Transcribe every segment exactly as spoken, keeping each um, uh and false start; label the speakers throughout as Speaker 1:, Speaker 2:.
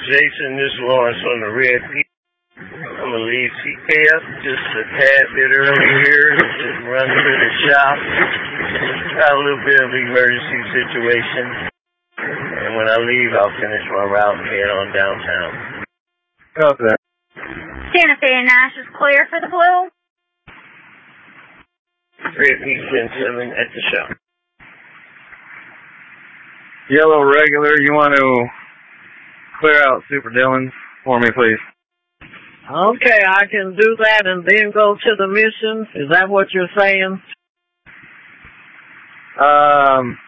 Speaker 1: Jason, this is Lawrence on the Red Peak. I'm going to leave C K up just a tad bit early here. Just run through the shop. Got a little bit of emergency situation. And when I leave, I'll finish my route and head on downtown.
Speaker 2: Copy that.
Speaker 3: Santa Fe and Nash is clear for the blue.
Speaker 1: Red Peak ten seven at the shop.
Speaker 2: Yellow regular, you want to clear out Super Dillon for me, please?
Speaker 4: Okay, I can do that and then go to the mission. Is that what you're saying?
Speaker 2: Um.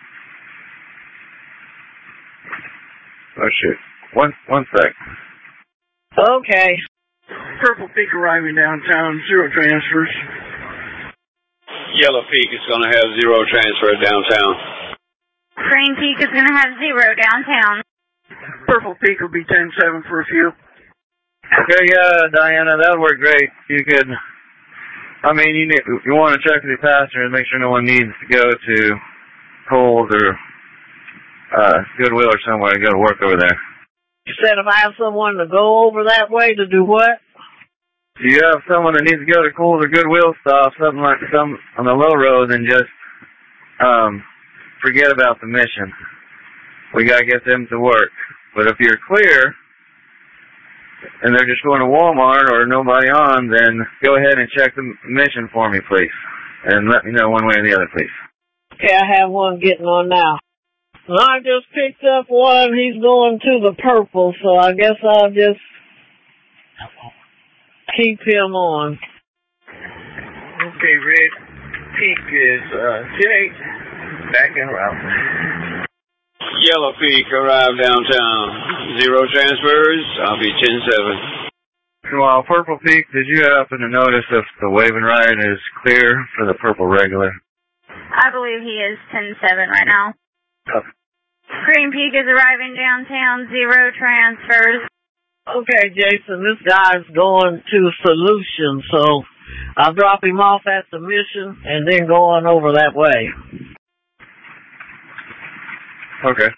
Speaker 2: Oh shoot. One one sec.
Speaker 4: Okay.
Speaker 5: Purple Peak arriving downtown, zero transfers.
Speaker 6: Yellow Peak is going to have zero transfer downtown.
Speaker 3: Green Peak is going to have zero downtown.
Speaker 5: Purple Peak will be ten seven for a few.
Speaker 2: Okay, yeah, Diana, that would work great. You could, I mean, you need, you want to check with your pastor and make sure no one needs to go to Kohl's or uh, Goodwill or somewhere to go to work over there.
Speaker 4: You said if I have someone to go over that way to do what?
Speaker 2: If you have someone that needs to go to Kohl's or Goodwill stop, something like some on the low road, then just um, forget about the mission. We got to get them to work. But if you're clear, and they're just going to Walmart or nobody on, then go ahead and check the mission for me, please. And let me know one way or the other, please.
Speaker 4: Okay, I have one getting on now. I just picked up one. He's going to the purple, so I guess I'll just keep him on.
Speaker 1: Okay, Red Peak is uh, ten eight. Back en route.
Speaker 6: Yellow Peak arrived downtown. Zero transfers. I'll be ten seven.
Speaker 2: Well, Purple Peak, did you happen to notice if the waving ride is clear for the purple regular?
Speaker 3: I believe he is ten seven right now.
Speaker 2: Okay.
Speaker 3: Green Peak is arriving downtown, zero transfers.
Speaker 4: Okay, Jason, this guy's going to Solution, so I'll drop him off at the mission and then go on over that way.
Speaker 2: Okay.